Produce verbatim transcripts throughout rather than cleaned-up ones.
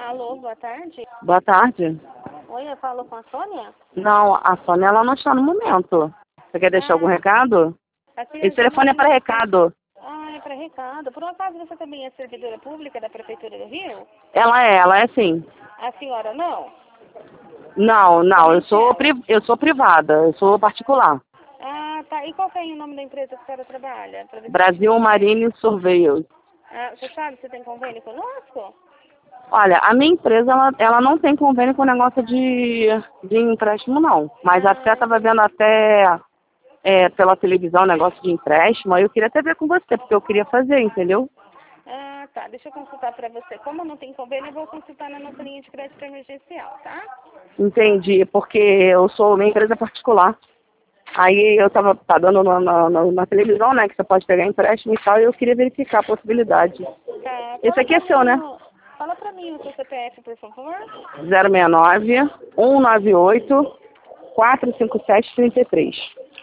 Alô, boa tarde. Boa tarde. Oi, eu falo com a Sônia? Não, a Sônia ela não está no momento. Você quer deixar Ah, algum recado? aqui Esse eu telefone é Janaína. para recado. Ah, é para recado. Por um acaso você também é servidora pública da Prefeitura do Rio? Ela é, ela é sim. A senhora não? Não, não, eu Somente sou, ela? pri- eu sou privada, eu sou particular. Ah, tá. E qual que é o nome da empresa que a senhora trabalha? Pra ver se a gente Brasil consegue. Marine Surveyors. Ah, você sabe se tem convênio conosco? Olha, a minha empresa, ela, ela não tem convênio com negócio de, de empréstimo, não. Mas até Ah, estava entendi. vendo até é, pela televisão negócio de empréstimo, aí eu queria até ver com você, porque eu queria fazer, entendeu? Ah, tá. Deixa eu consultar para você. Como não tem convênio, eu vou consultar na nossa linha de crédito emergencial, tá? Entendi, porque eu sou uma empresa particular. Aí eu tava tá dando na, na, na- na televisão, né, que você pode pegar empréstimo e tal, e eu queria verificar a possibilidade. Tá. Esse Fala aqui para é seu, mim, né? o- fala para mim o seu C P F, por favor. zero seis nove, um nove oito, quatro cinco sete, três três.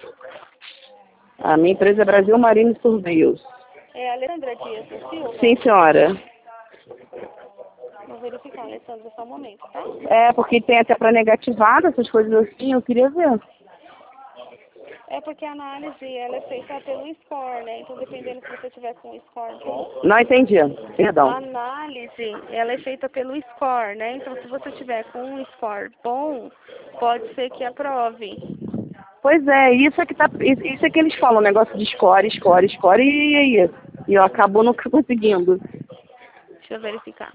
A minha empresa é Brasil Marine Surveyors. É a Alessandra Dias da Silva. Sim, senhora. Vou verificar, Alessandra, só um momento, tá? É, porque tem até para negativada, essas coisas assim, eu queria ver. É porque a análise ela é feita pelo score, né? Então, dependendo se você tiver com um score bom, Não entendi, a perdão. análise ela é feita pelo score, né? Então, se você tiver com um score bom, pode ser que aprove. Pois é, isso é que tá, isso isso é que eles falam, negócio de score, score, score, e aí? E eu acabo nunca conseguindo. Deixa eu verificar.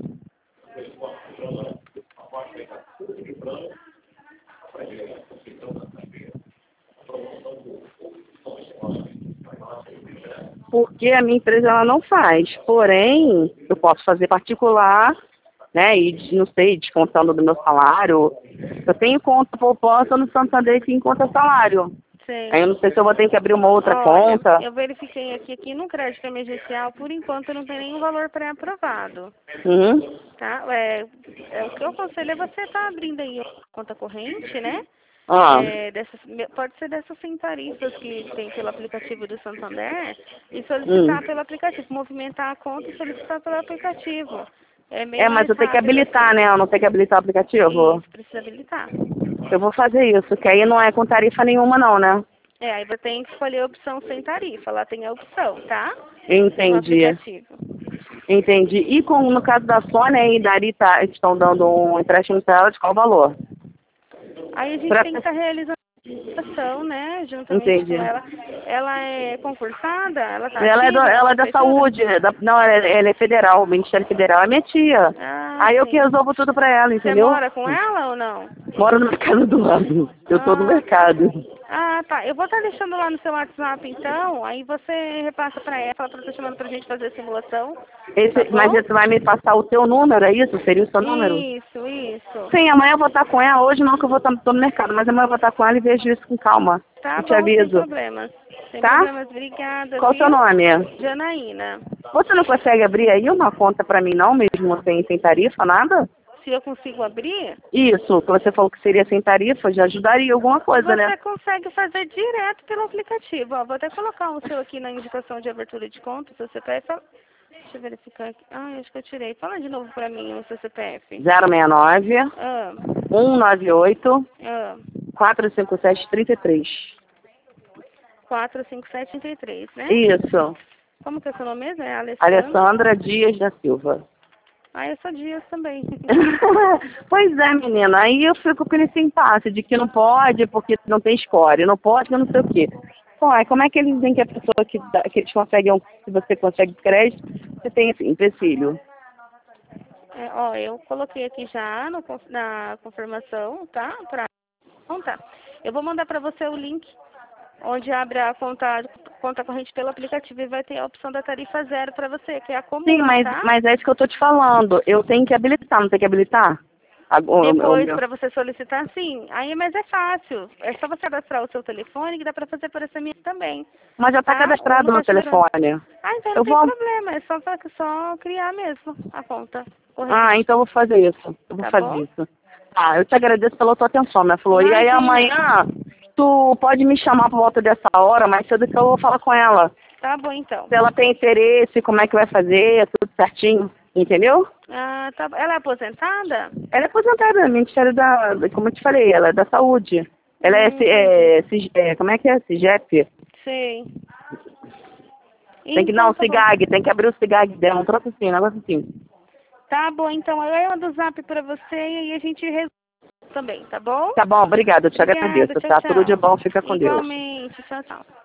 Porque a minha empresa ela não faz. Porém, eu posso fazer particular, né? E de- não sei, descontando do meu salário. Eu tenho conta poupança no Santander que tem conta salário. Sei. Aí eu não sei se eu vou ter que abrir uma outra Olha, conta. eu verifiquei aqui, aqui no crédito emergencial, por enquanto não tem nenhum valor pré-aprovado, Uhum. tá? É, é, o que eu aconselho é você estar abrindo aí a conta corrente, né? Ah, É, dessas, pode ser dessas sem tarifas que tem pelo aplicativo do Santander e hum. solicitar pelo aplicativo, movimentar a conta e solicitar pelo aplicativo. É bem É, mas mais eu tenho que rápido habilitar, assim. né? Eu não tenho que habilitar o aplicativo. Isso, precisa habilitar. Eu vou fazer isso, que aí não é com tarifa nenhuma não, né? É, aí você tem que escolher a opção sem tarifa, lá tem a opção, tá? No Entendi. aplicativo. Entendi. E com, no caso da Sônia e da Rita, estão dando um empréstimo para ela de qual valor? Aí a gente Pra... tem que estar realizando a ação, né, juntamente com Entendi. ela. Ela é concursada? Ela está Ela é, do, ativa na ela é da prefeitura? saúde, da, não, ela é, ela é federal, o Ministério Federal é minha tia. Ah, Aí eu que sim. resolvo tudo pra ela, Você entendeu? mora com ela ou não? Moro no mercado do lado. Eu tô no Ah, mercado. ah, tá. Eu vou estar deixando lá no seu WhatsApp, então. Aí você repassa pra ela, fala pra ela tá chamando pra gente fazer a simulação. Tá Esse, mas bom? você vai me passar o teu número, é isso? Seria o seu número? Isso, isso. Sim, amanhã eu vou estar com ela. Hoje não, que eu vou estar tô no mercado, mas amanhã eu vou estar com ela e vejo isso com calma. Tá Eu te bom, sem aviso. problemas. Sem Tá? problemas. Obrigada, Qual o seu viu? nome? Janaína. Você não consegue abrir aí uma conta pra mim não, mesmo sem, sem tarifa, nada? Se eu consigo abrir, Isso, que você falou que seria sem tarifa, já ajudaria alguma coisa, né? você consegue fazer direto pelo aplicativo. Ó, vou até colocar o seu aqui na indicação de abertura de conta, seu C P F. Deixa eu verificar aqui. Ah, acho que eu tirei. Fala de novo pra mim o seu C P F. zero seis nove, Ah, um nove oito, ah, quatro cinco sete, três três. quatro cinco sete três, né? Isso. Como que é o seu nome mesmo? É Alessandra? Alessandra Dias da Silva. Ah, eu sou Dias também. Pois é, menina. Aí eu fico com esse impasse de que não pode porque não tem score, não pode porque não sei o quê. Pô, aí como é que eles dizem que a pessoa que, dá, que eles conseguem, se você consegue crédito, você tem esse empecilho? É, ó, eu coloquei aqui já no, conf- na confirmação, tá? Pra, então tá. Eu vou mandar pra você o link onde abre a conta, conta corrente pelo aplicativo e vai ter a opção da tarifa zero pra você, que é a Sim, comum, mas, tá? mas é isso que eu tô te falando. Eu tenho que habilitar, não tem que habilitar? A- O, o, o Depois, meu. para você solicitar, sim. Aí, mas é fácil. É só você cadastrar o seu telefone que dá para fazer por esse S M S também. Mas já tá Tá? Ou cadastrado no no caixa eletrônico. telefone. Ah, então não Eu tem vou. problema. É só, só criar mesmo a conta Ah, corrente. então eu vou fazer isso. Eu vou Tá fazer bom? isso. Ah, eu te agradeço pela tua atenção, minha flor. E aí Imagina. amanhã tu pode me chamar por volta dessa hora, mais cedo que eu vou falar com ela. Tá bom, então. Se ela tem interesse, como é que vai fazer, tudo certinho. Entendeu? Ah, tá. Ela é aposentada? Ela é aposentada no Ministério da, da- como eu te falei, ela é da Saúde. Ela é, Hum, ci- é, ci- é, como é que é? CIGEP. sei. Tem que, não, Então, tá bom. CIGAG, tem que abrir o CIGAG dela, um troço assim, um negócio assim. Tá bom, então eu mando o zap pra você e aí a gente resolve também, tá bom? Tá bom, obrigada, eu te Obrigada, agradeço, tchau, tá? Tudo de tchau. bom, fica com Deus. Igualmente, tchau, tchau.